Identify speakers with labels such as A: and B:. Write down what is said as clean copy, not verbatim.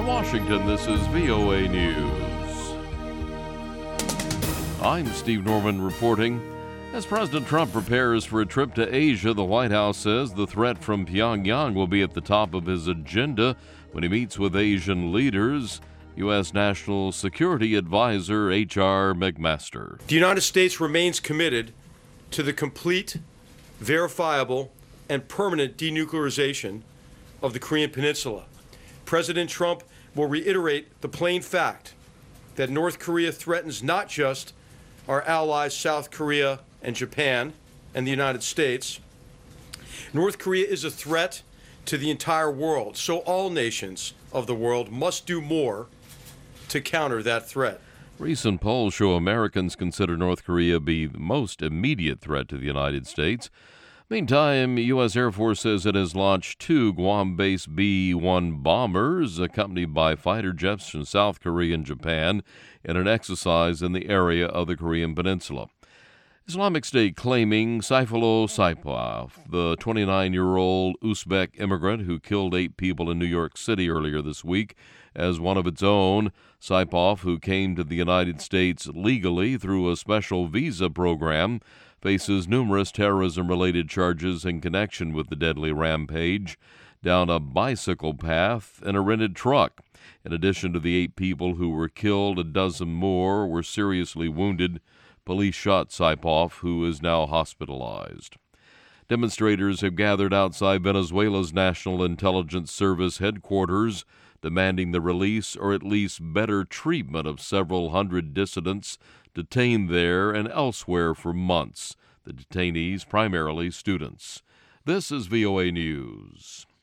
A: In Washington, this is VOA News. I'm Steve Norman reporting. As President Trump prepares for a trip to Asia, the White House says the threat from Pyongyang will be at the top of his agenda when he meets with Asian leaders. U.S. National Security Advisor H.R. McMaster.
B: The United States remains committed to the complete, verifiable, and permanent denuclearization of the Korean Peninsula. President Trump will reiterate the plain fact that North Korea threatens not just our allies South Korea and Japan and the United States. North Korea is a threat to the entire world, so all nations of the world must do more to counter that threat.
A: Recent polls show Americans consider North Korea be the most immediate threat to the United States. Meantime, U.S. Air Force says it has launched 2 Guam-based B-1 bombers, accompanied by fighter jets from South Korea and Japan, in an exercise in the area of the Korean Peninsula. Islamic State claiming Sayfullo Saipov, the 29-year-old Uzbek immigrant who killed 8 people in New York City earlier this week, as one of its own. Saipov, who came to the United States legally through a special visa program, faces numerous terrorism-related charges in connection with the deadly rampage down a bicycle path in a rented truck. In addition to the 8 people who were killed, a dozen more were seriously wounded. Police shot Saipov, who is now hospitalized. Demonstrators have gathered outside Venezuela's National Intelligence Service headquarters, demanding the release or at least better treatment of several hundred dissidents detained there and elsewhere for months. The detainees, primarily students. This is VOA News.